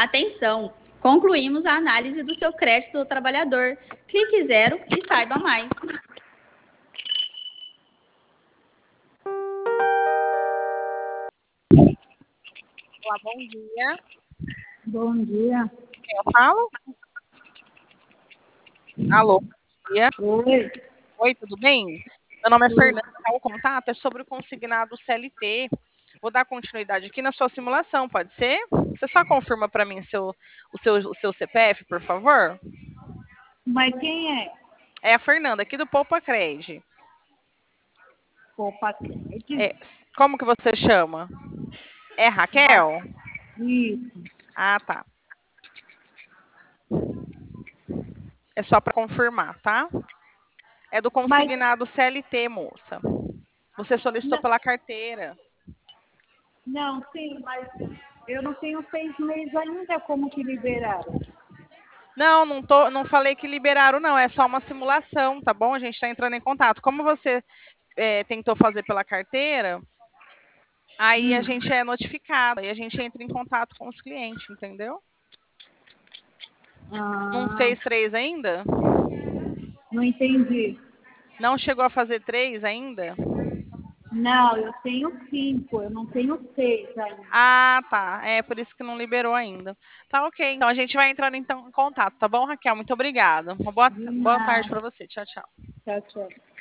Atenção! Concluímos a análise do seu crédito do trabalhador. Clique 0 e saiba mais. Olá, bom dia. Bom dia. Quem eu falo? Alô, bom dia. Oi. Oi, tudo bem? Meu nome é Fernanda, o contato é sobre o consignado CLT. Vou dar continuidade aqui na sua simulação, pode ser? Você só confirma para mim o seu CPF, por favor? Mas quem é? É a Fernanda, aqui do Poupa Cred. Poupa Cred? Como que você chama? É Raquel? Isso. Ah, tá. É só para confirmar, tá? É do consignado CLT, moça. Você solicitou pela carteira. Não, sim, mas eu não tenho 6 meses ainda, como que liberaram? Não, não falei que liberaram, não. É só uma simulação, tá bom? A gente está entrando em contato. Como você tentou fazer pela carteira, aí a gente é notificado, aí a gente entra em contato com os clientes, entendeu? Não fez 3 ainda? Não entendi. Não chegou a fazer 3 ainda? Não, eu tenho 5, eu não tenho 6 ainda. Ah, tá. É por isso que não liberou ainda. Tá ok. Então a gente vai entrando então em contato, tá bom, Raquel? Muito obrigada. Uma boa tarde para você. Tchau, tchau. Tchau, tchau.